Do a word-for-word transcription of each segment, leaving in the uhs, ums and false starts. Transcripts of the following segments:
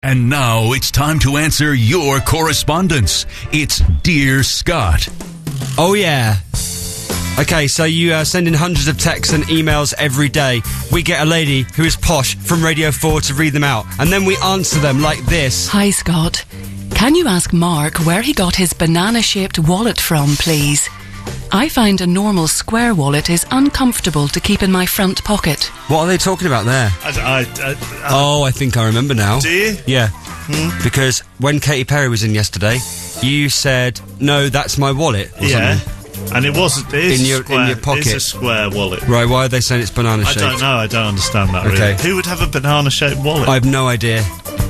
And now it's time to answer your correspondence. It's Dear Scott. Oh, yeah. Okay, so you uh, send in hundreds of texts and emails every day. We get a lady who is posh from Radio four to read them out, and then we answer them like this. Hi, Scott. Can you ask Mark where he got his banana-shaped wallet from, please? I find a normal square wallet is uncomfortable to keep in my front pocket. What are they talking about there? I, I, I, I, oh, I think I remember now. Do you? Yeah. Hmm? Because when Katy Perry was in yesterday, you said, no, that's my wallet. Or yeah. something. And it was it is in your square, in your pocket. It's a square wallet. Right, why are they saying it's banana shaped? I don't know, I don't understand that okay. really. Who would have a banana shaped wallet? I have no idea.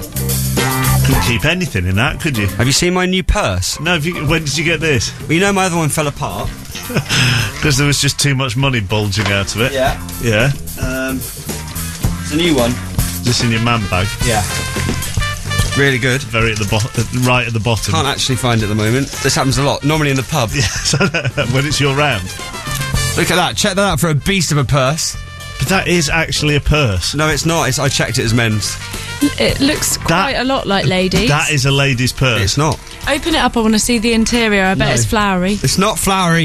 Couldn't keep anything in that, could you? Have you seen my new purse? No, have you, when did you get this? Well, you know my other one fell apart. Because there was just too much money bulging out of it. Yeah. Yeah. Um, it's a new one. Just in your man bag. Yeah. Really good. Very at the bottom, right at the bottom. Can't actually find it at the moment. This happens a lot. Normally in the pub. Yes, when it's your round. Look at that. Check that out for a beast of a purse. But that is actually a purse. No, it's not. It's, I checked it as men's. It looks quite That- a lot like ladies. That is a lady's purse. It's not. Open it up, I want to see the interior. I bet No. it's flowery. It's not flowery.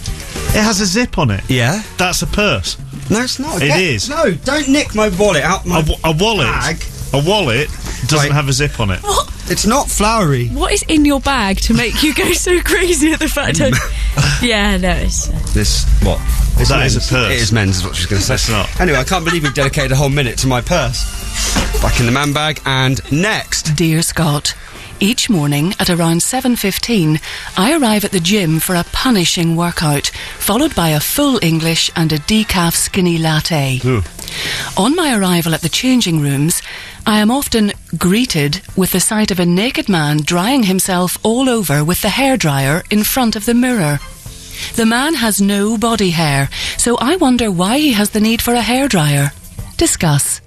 It has a zip on it. Yeah? That's a purse. No, it's not. It Get- is. No, don't nick my wallet out my A, w- a wallet. bag. A wallet doesn't Right. have a zip on it. What? It's not flowery. What is in your bag to make you go so crazy at the fact of... Yeah, no, it's... This, what? It's That is men's. a purse. It is men's, is what she's going to say. It's not. Anyway, I can't believe we've dedicated a whole minute to my purse. Back in the man bag, and next. Dear Scott, each morning at around seven fifteen, I arrive at the gym for a punishing workout, followed by a full English and a decaf skinny latte. Ooh. On my arrival at the changing rooms, I am often greeted with the sight of a naked man drying himself all over with the hairdryer in front of the mirror. The man has no body hair, so I wonder why he has the need for a hairdryer. Discuss.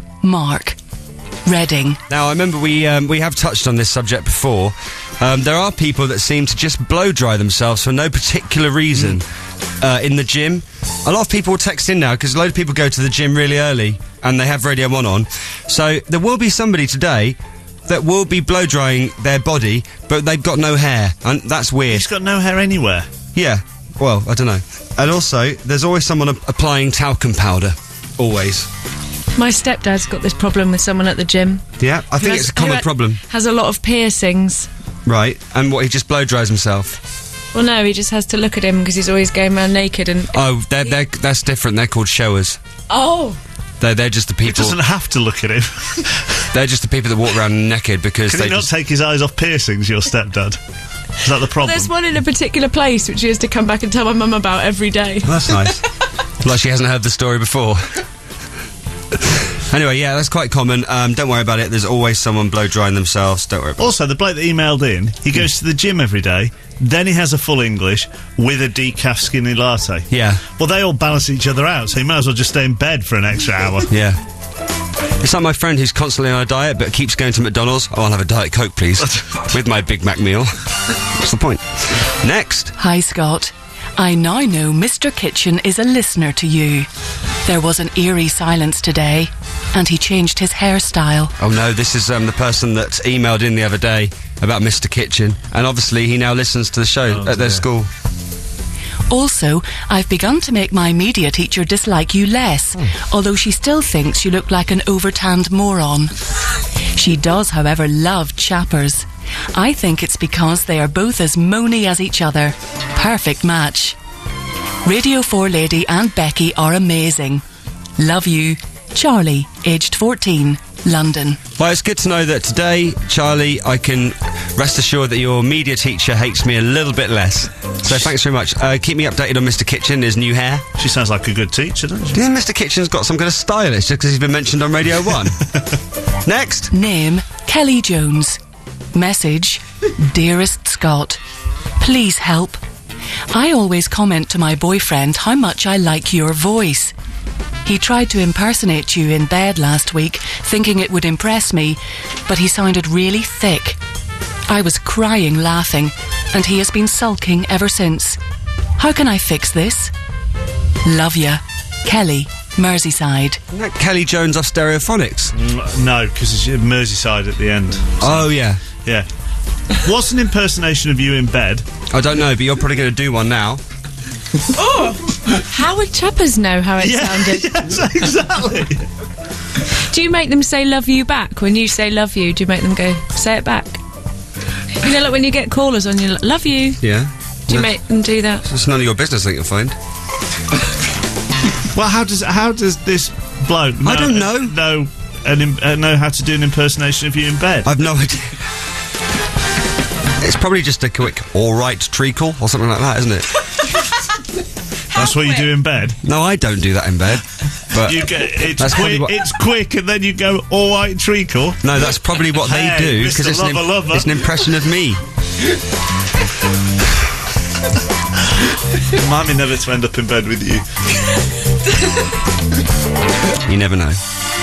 Mark. Reading. Now, I remember we um, we have touched on this subject before. Um, there are people that seem to just blow dry themselves for no particular reason uh, in the gym. A lot of people will text in now because a load of people go to the gym really early and they have Radio one on. So there will be somebody today that will be blow drying their body, but they've got no hair, and that's weird. He's got no hair anywhere. Yeah. Well, I don't know. And also, there's always someone a- applying talcum powder. Always. My stepdad's got this problem with someone at the gym. Yeah, I Who think has- it's a common who ha- problem. Has a lot of piercings. Right. And what, he just blow dries himself? Well, no, he just has to look at him because he's always going around naked and... Oh, they're, they're, that's different. They're called showers. Oh! They're, they're just the He people... doesn't have to look at him. They're just the people that walk around naked because Can they he not just... take his eyes off piercings, your stepdad? Is that the problem? There's one in a particular place which he has to come back and tell my mum about every day. Well, that's nice. Like she hasn't heard the story before. Anyway, yeah, that's quite common. Um, don't worry about it. There's always someone blow drying themselves. Don't worry about Also, the bloke that emailed in, he goes to the gym every day, then he has a full English with a decaf skinny latte. it. Yeah, Well, they all balance each other out, so he might as well just stay in bed for an extra hour. yeah. It's like my friend who's constantly on a diet but keeps going to McDonald's. Oh, I'll have a Diet Coke, please. With my Big Mac meal. What's the point? Next. Hi, Scott. I now know Mister Kitchen is a listener to you. There was an eerie silence today, and he changed his hairstyle. Oh no, this is um, the person that emailed in the other day about Mister Kitchen, and obviously he now listens to the show Oh, at their dear. school. Also, I've begun to make my media teacher dislike you less, although she still thinks you look like an overtanned moron. She does, however, love chappers. I think it's because they are both as moany as each other. Perfect match. Radio four lady and Becky are amazing. Love you. Charlie, aged fourteen, London. Well, it's good to know that today, Charlie, I can rest assured that your media teacher hates me a little bit less. So thanks very much. Uh, keep me updated on Mister Kitchen, his new hair. She sounds like a good teacher, doesn't she? Do you think Mister Kitchen's got some kind of stylist just because he's been mentioned on Radio one? Next. Name, Kelly Jones. Message, Dearest Scott. Please help. I always comment to my boyfriend how much I like your voice. He tried to impersonate you in bed last week, thinking it would impress me, but he sounded really thick. I was crying laughing, and he has been sulking ever since. How can I fix this? Love ya. Kelly, Merseyside. Isn't that Kelly Jones off Stereophonics? Mm, no, because it's Merseyside at the end. Oh, yeah. Yeah. What's an impersonation of you in bed? I don't know, but you're probably going to do one now. How would Chappers know how it sounded? Yes, exactly. Do you make them say love you back? When you say love you, do you make them go, say it back? You know, like when you get callers on, you're like, love you. Yeah. Do you No. make them do that? It's none of your business, I think you'll find. Well, how does how does this bloke know, I don't know. know, an, im- uh, know how to do an impersonation of you in bed? I've no idea. It's probably just a quick all right treacle or something like that, isn't it? That's what you do in bed. No, I don't do that in bed. But You get it's That's probably quick, what- it's quick, and then you go all right treacle. no, that's probably what Hey, they do Mister it's, an Lover, lover. it's an impression of me. Remind me never to end up in bed with you. You never know.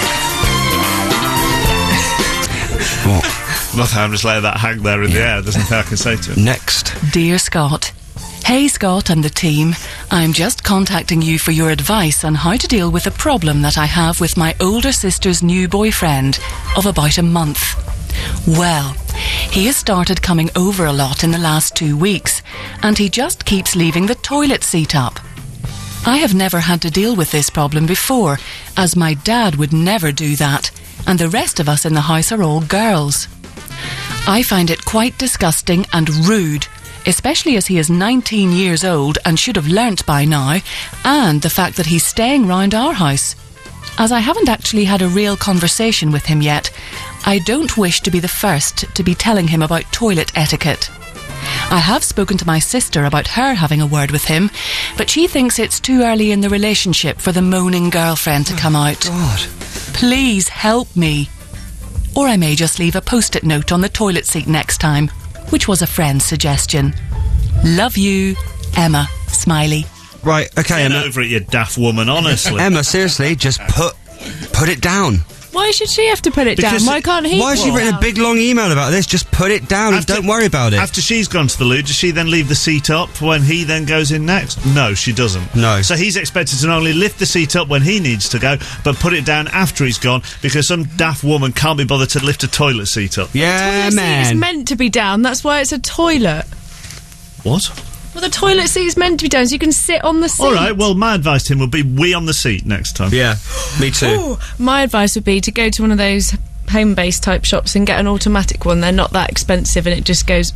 What? Nothing, I'm just letting that hang there in the air. There's nothing I can say to it. Next. Dear Scott. Hey Scott and the team, I'm just contacting you for your advice on how to deal with a problem that I have with my older sister's new boyfriend of about a month. Well, he has started coming over a lot in the last two weeks, and he just keeps leaving the toilet seat up. I have never had to deal with this problem before, as my dad would never do that, and the rest of us in the house are all girls. I find it quite disgusting and rude, especially as he is nineteen years old and should have learnt by now, and the fact that he's staying round our house. As I haven't actually had a real conversation with him yet, I don't wish to be the first to be telling him about toilet etiquette. I have spoken to my sister about her having a word with him, but she thinks it's too early in the relationship for the moaning girlfriend to come out. God. Please help me. Or I may just leave a post-it note on the toilet seat next time, which was a friend's suggestion. Love you, Emma. Smiley. Right, okay, Get Emma. over it, you daft woman, honestly. Emma, seriously, just put put it down. Why should she have to put it Because down? Why it- can't he? Why has put she it written a down? big long email about this? Just put it down After- and don't worry about it. After she's gone to the loo, does she then leave the seat up when he then goes in next? No, she doesn't. No. So he's expected to not only lift the seat up when he needs to go, but put it down after he's gone, because some daft woman can't be bothered to lift a toilet seat up. yeah, Toilet seat is man. meant to be down. That's why it's a toilet. What? Well, the toilet seat is meant to be down, so you can sit on the seat. All right, well, my advice to him would be we on the seat next time. Yeah, me too. Ooh, my advice would be to go to one of those home-based type shops and get an automatic one. They're not that expensive, and it just goes.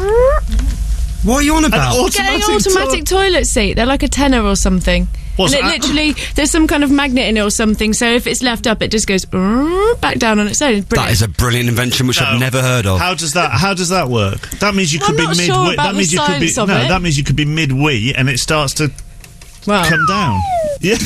What are you on about? An Get an automatic automatic toilet seat. They're like a tenner or something. What's and it that? literally, there's some kind of magnet in it or something, so if it's left up, it just goes back down on its own. It's That brilliant. is a brilliant invention which No. I've never heard of. How does that? How does that work? That means you Well, could I'm not be mid. sure wee about that the means you could be. science of No, it. that means you could be mid wee and it starts to Well, come down. Yes.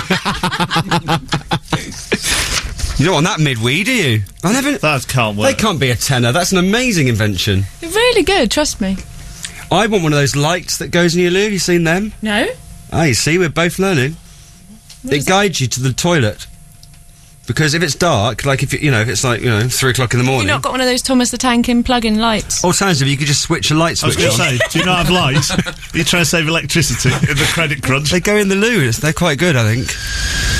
You don't want that midwee, do you? I never. That can't They work. can't be a tenner. That's an amazing invention. they're really good, trust me. I want one of those lights that goes in your loo. Have you seen them? No? Ah, you see, we're both learning. It guides you to the toilet. Because if it's dark, like if you, you know, if it's like, you know, three o'clock in the You've morning. not got one of those Thomas the Tank in plug-in lights. Alternatively, you could just switch a light I was switch going to on. say, do you not have lights? Are you trying to save electricity in the credit crunch? They go in the loo. It's- They're quite good, I think.